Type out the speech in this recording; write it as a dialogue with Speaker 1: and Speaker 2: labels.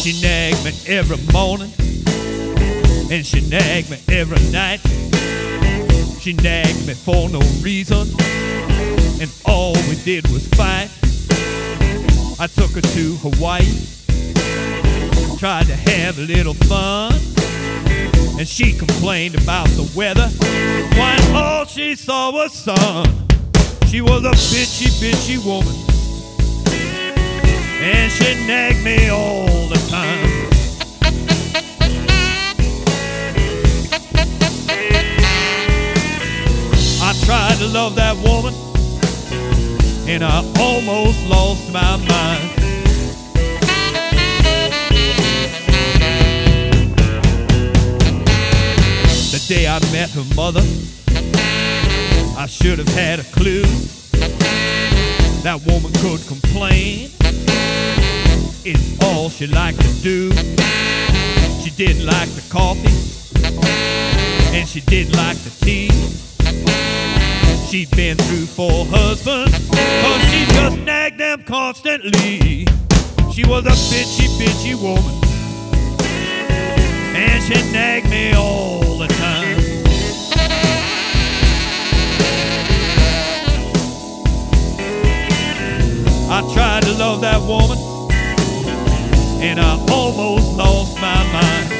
Speaker 1: She nagged me every morning, and she nagged me every night. She nagged me for no reason, and all we did was fight. I took her to Hawaii, tried to have a little fun, and she complained about the weather, while all she saw was sun. She was a bitchy, bitchy woman, and she nagged me all the time. I tried to love that woman, and I almost lost my mind. The day I met her mother, I should have had a clue. That woman could complain, it's all she liked to do. She didn't like the coffee, and she didn't like the tea. She'd been through 4 husbands, cause she just nagged them constantly. She was a bitchy, bitchy woman, and she nagged me all the time. I tried to love that woman, and I almost lost my mind.